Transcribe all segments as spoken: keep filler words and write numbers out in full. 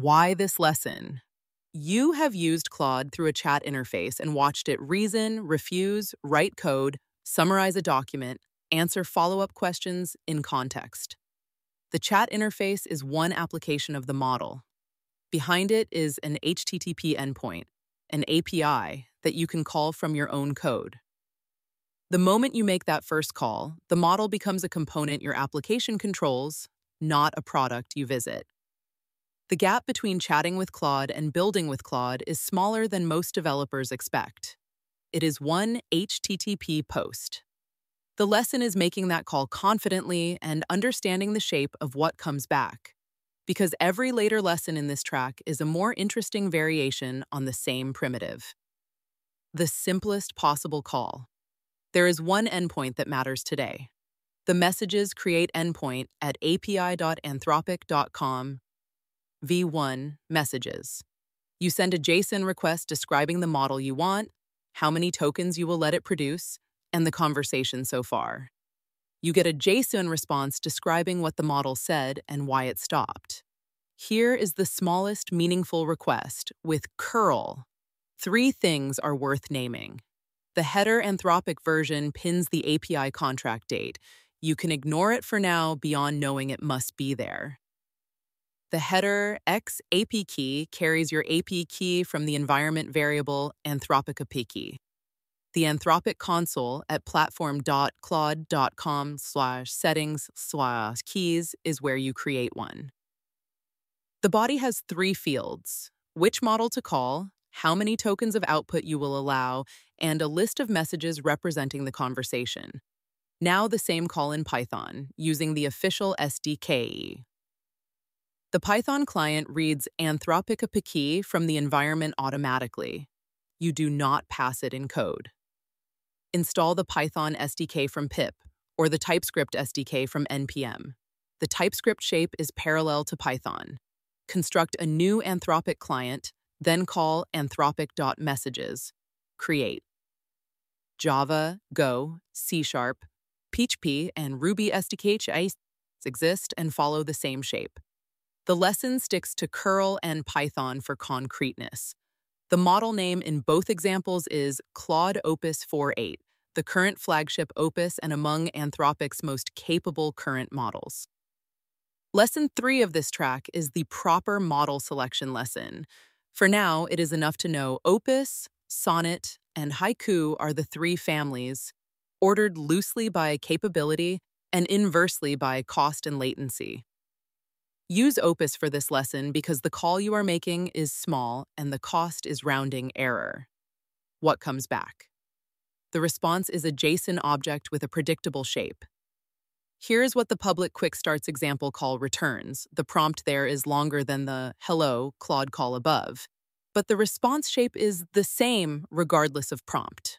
Why this lesson? You have used Claude through a chat interface and watched it reason, refuse, write code, summarize a document, answer follow-up questions in context. The chat interface is one application of the model. Behind it is an H T T P endpoint, an A P I that you can call from your own code. The moment you make that first call, the model becomes a component your application controls, not a product you visit. The gap between chatting with Claude and building with Claude is smaller than most developers expect. It is one H T T P post. The lesson is making that call confidently and understanding the shape of what comes back, because every later lesson in this track is a more interesting variation on the same primitive. The simplest possible call. There is one endpoint that matters today. The messages create endpoint at A P I dot anthropic dot com v one messages. You send a JSON request describing the model you want, how many tokens you will let it produce, and the conversation so far. You get a JSON response describing what the model said and why it stopped. Here is the smallest meaningful request with curl. Three things are worth naming. The header Anthropic version pins the A P I contract date. You can ignore it for now beyond knowing it must be there. The header X A P key carries your A P key from the environment variable Anthropic A P key. The Anthropic console at platform dot claude dot com slash settings slash keys is where you create one. The body has three fields: which model to call, how many tokens of output you will allow, and a list of messages representing the conversation. Now the same call in Python, using the official S D K. The Python client reads Anthropic A P key from the environment automatically. You do not pass it in code. Install the Python S D K from pip, or the TypeScript S D K from N P M. The TypeScript shape is parallel to Python. Construct a new Anthropic client, then call anthropic.messages. Create. Java, Go, C Sharp, P H P, and Ruby S D K exist and follow the same shape. The lesson sticks to curl and Python for concreteness. The model name in both examples is Claude Opus four point eight, the current flagship Opus and among Anthropic's most capable current models. Lesson three of this track is the proper model selection lesson. For now, it is enough to know Opus, Sonnet, and Haiku are the three families, ordered loosely by capability and inversely by cost and latency. Use Opus for this lesson because the call you are making is small and the cost is rounding error. What comes back? The response is a JSON object with a predictable shape. Here's what the public quick starts example call returns. The prompt there is longer than the hello Claude call above, but the response shape is the same regardless of prompt.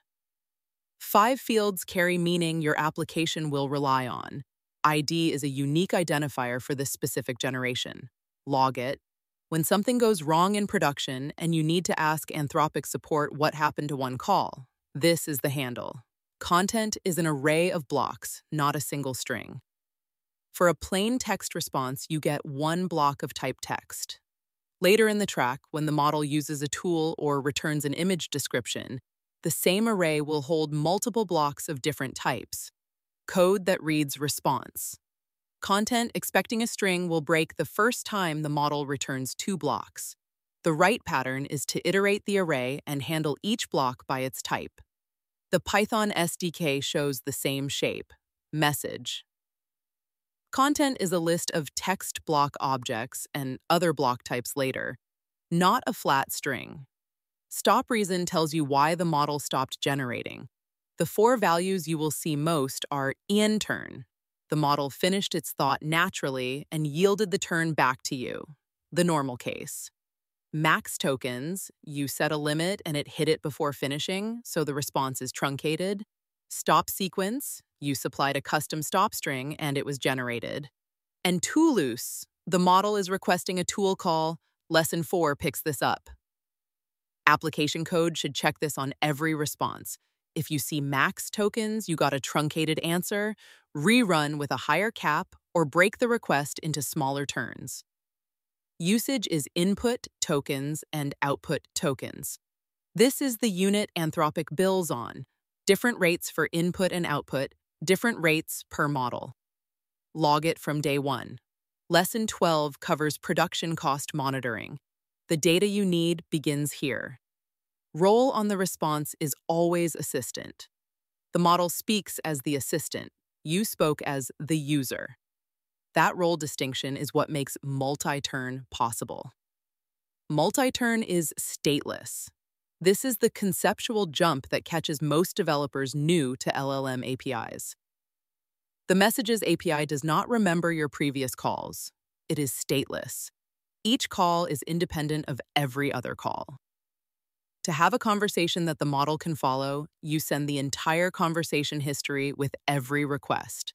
Five fields carry meaning your application will rely on. I D is a unique identifier for this specific generation. Log it. When something goes wrong in production and you need to ask Anthropic support what happened to one call, this is the handle. Content is an array of blocks, not a single string. For a plain text response, you get one block of type text. Later in the track, when the model uses a tool or returns an image description, the same array will hold multiple blocks of different types. Code that reads response. Content expecting a string will break the first time the model returns two blocks. The right pattern is to iterate the array and handle each block by its type. The Python S D K shows the same shape. Message. Content is a list of text block objects and other block types later, not a flat string. Stop reason tells you why the model stopped generating. The four values you will see most are in turn. The model finished its thought naturally and yielded the turn back to you, the normal case. Max tokens, you set a limit and it hit it before finishing, so the response is truncated. Stop sequence, you supplied a custom stop string and it was generated. And tool use, the model is requesting a tool call. Lesson four picks this up. Application code should check this on every response. If you see max tokens, you got a truncated answer, rerun with a higher cap, or break the request into smaller turns. Usage is input tokens and output tokens. This is the unit Anthropic bills on. Different rates for input and output, different rates per model. Log it from day one. Lesson twelve covers production cost monitoring. The data you need begins here. Role on the response is always assistant. The model speaks as the assistant. You spoke as the user. That role distinction is what makes multi-turn possible. Multi-turn is stateless. This is the conceptual jump that catches most developers new to L L M A P Is. The Messages A P I does not remember your previous calls. It is stateless. Each call is independent of every other call. To have a conversation that the model can follow, you send the entire conversation history with every request.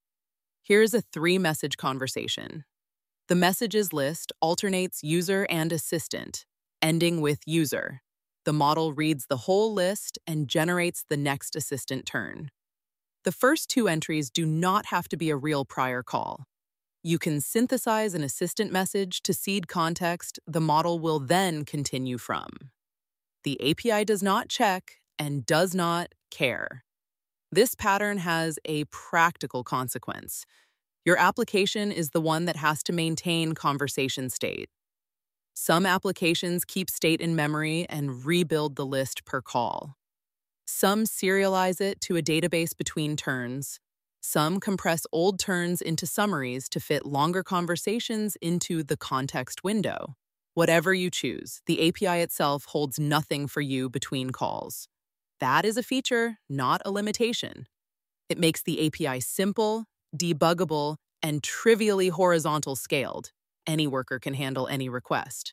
Here's a three-message conversation. The messages list alternates user and assistant, ending with user. The model reads the whole list and generates the next assistant turn. The first two entries do not have to be a real prior call. You can synthesize an assistant message to seed context the model will then continue from. The A P I does not check and does not care. This pattern has a practical consequence. Your application is the one that has to maintain conversation state. Some applications keep state in memory and rebuild the list per call. Some serialize it to a database between turns. Some compress old turns into summaries to fit longer conversations into the context window. Whatever you choose, the A P I itself holds nothing for you between calls. That is a feature, not a limitation. It makes the A P I simple, debuggable, and trivially horizontal scaled. Any worker can handle any request.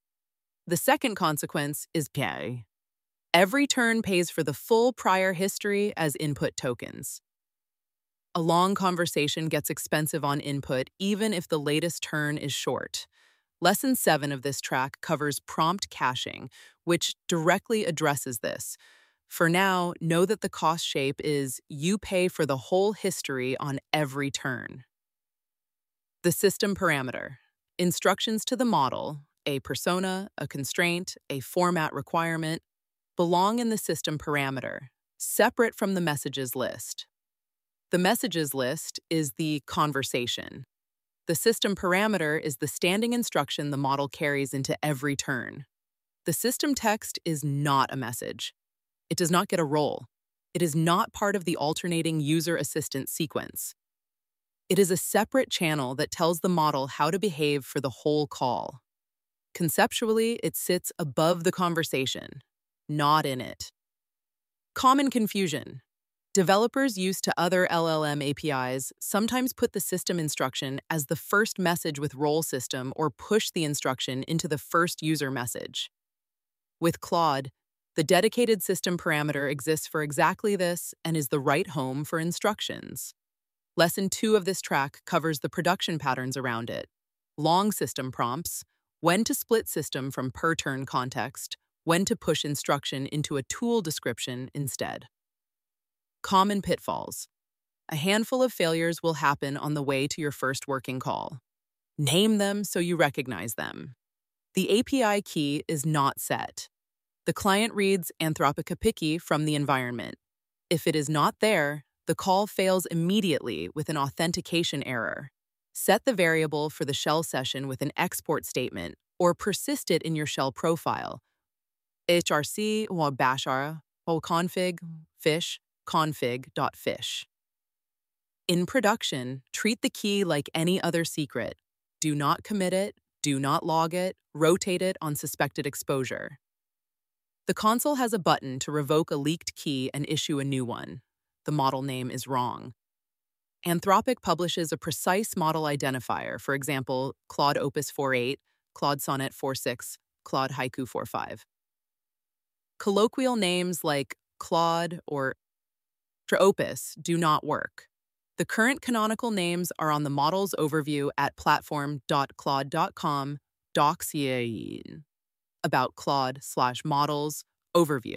The second consequence is pay. Every turn pays for the full prior history as input tokens. A long conversation gets expensive on input even if the latest turn is short. Lesson seven of this track covers prompt caching, which directly addresses this. For now, know that the cost shape is you pay for the whole history on every turn. The system parameter. Instructions to the model, a persona, a constraint, a format requirement, belong in the system parameter, separate from the messages list. The messages list is the conversation. The system parameter is the standing instruction the model carries into every turn. The system text is not a message. It does not get a role. It is not part of the alternating user assistant sequence. It is a separate channel that tells the model how to behave for the whole call. Conceptually, it sits above the conversation, not in it. Common confusion. Developers used to other L L M A P Is sometimes put the system instruction as the first message with role system or push the instruction into the first user message. With Claude, the dedicated system parameter exists for exactly this and is the right home for instructions. Lesson two of this track covers the production patterns around it. Long system prompts, when to split system from per turn context, when to push instruction into a tool description instead. Common pitfalls. A handful of failures will happen on the way to your first working call. Name them so you recognize them. The A P I key is not set. The client reads Anthropic picky from the environment. If it is not there, the call fails immediately with an authentication error. Set the variable for the shell session with an export statement or persist it in your shell profile. hrc or bashar or config fish config.fish. In production, treat the key like any other secret. Do not commit it, do not log it, rotate it on suspected exposure. The console has a button to revoke a leaked key and issue a new one. The model name is wrong. Anthropic publishes a precise model identifier, for example, Claude Opus four point eight, Claude Sonnet four point six, Claude Haiku four point five. Colloquial names like Claude or Opus do not work. The current canonical names are on the model's overview at platform dot claude dot com docs about Claude slash models overview.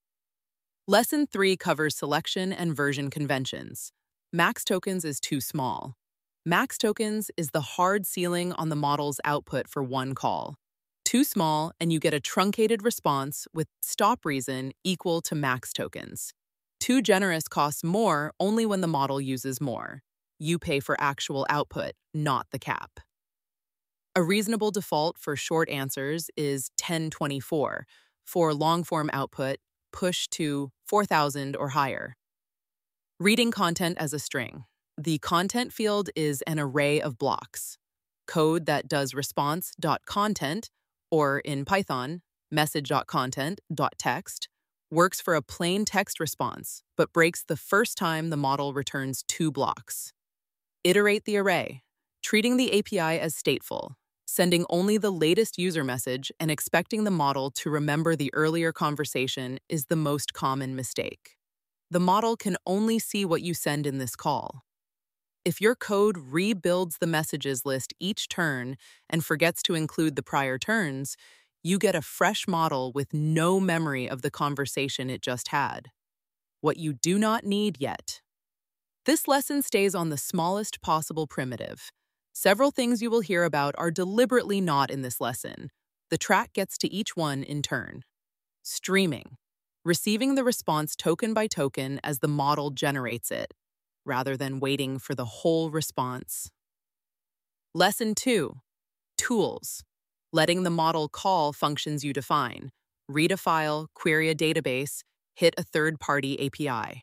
Lesson three covers selection and version conventions. Max tokens is too small. Max tokens is the hard ceiling on the model's output for one call. Too small, and you get a truncated response with stop reason equal to max tokens. Too generous costs more only when the model uses more. You pay for actual output, not the cap. A reasonable default for short answers is ten twenty-four. For long-form output, push to four thousand or higher. Reading content as a string. The content field is an array of blocks. Code that does response.content, or in Python, message.content.text, works for a plain text response, but breaks the first time the model returns two blocks. Iterate the array, treating the A P I as stateful, sending only the latest user message and expecting the model to remember the earlier conversation is the most common mistake. The model can only see what you send in this call. If your code rebuilds the messages list each turn and forgets to include the prior turns, you get a fresh model with no memory of the conversation it just had. What you do not need yet. This lesson stays on the smallest possible primitive. Several things you will hear about are deliberately not in this lesson. The track gets to each one in turn. Streaming. Receiving the response token by token as the model generates it, rather than waiting for the whole response. Lesson two. Tools. Letting the model call functions you define. Read a file, query a database, hit a third-party A P I.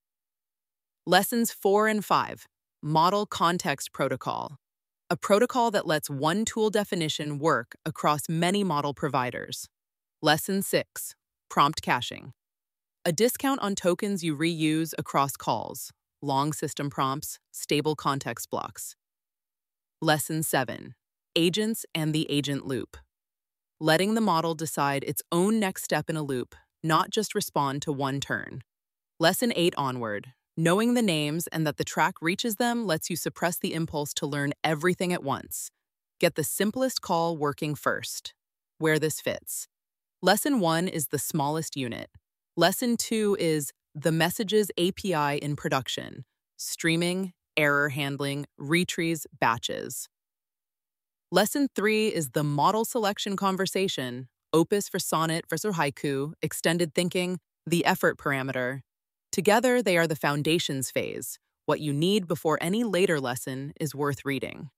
Lessons four and five. Model Context Protocol. A protocol that lets one tool definition work across many model providers. Lesson six. Prompt caching. A discount on tokens you reuse across calls, long system prompts, stable context blocks. Lesson seven. Agents and the agent loop. Letting the model decide its own next step in a loop, not just respond to one turn. Lesson eight onward. Knowing the names and that the track reaches them lets you suppress the impulse to learn everything at once. Get the simplest call working first. Where this fits. Lesson one is the smallest unit. Lesson two is the messages A P I in production. Streaming, error handling, retries, batches. Lesson three is the model selection conversation. Opus for sonnet versus haiku, extended thinking, the effort parameter. Together, they are the foundations phase, what you need before any later lesson is worth reading.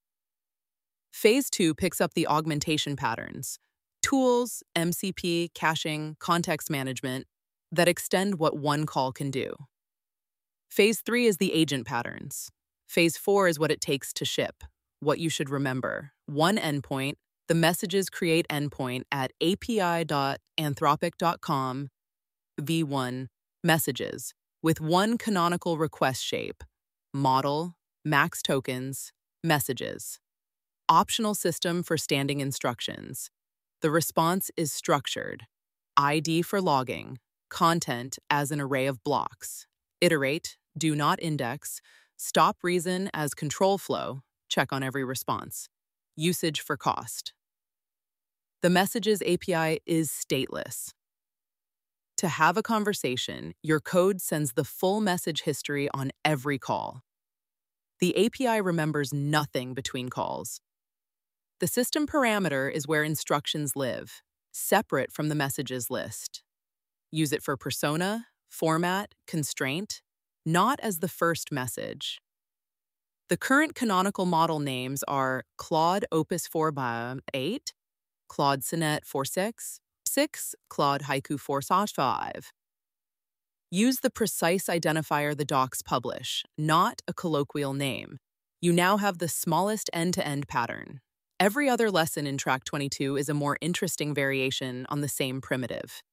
Phase two picks up the augmentation patterns, tools, M C P, caching, context management, that extend what one call can do. Phase three is the agent patterns. Phase four is what it takes to ship, what you should remember. One endpoint, the messages create endpoint at A P I dot anthropic dot com v one messages, with one canonical request shape, model, max tokens, messages. Optional system for standing instructions. The response is structured. I D for logging, content as an array of blocks. Iterate, do not index, stop reason as control flow, check on every response. Usage for cost. The messages A P I is stateless. To have a conversation, your code sends the full message history on every call. The A P I remembers nothing between calls. The system parameter is where instructions live, separate from the messages list. Use it for persona, format, constraint, not as the first message. The current canonical model names are Claude Opus four by eight, Claude Sonnet four point six, six, Claude Haiku four point five. Use the precise identifier the docs publish, not a colloquial name. You now have the smallest end-to-end pattern. Every other lesson in Track twenty-two is a more interesting variation on the same primitive.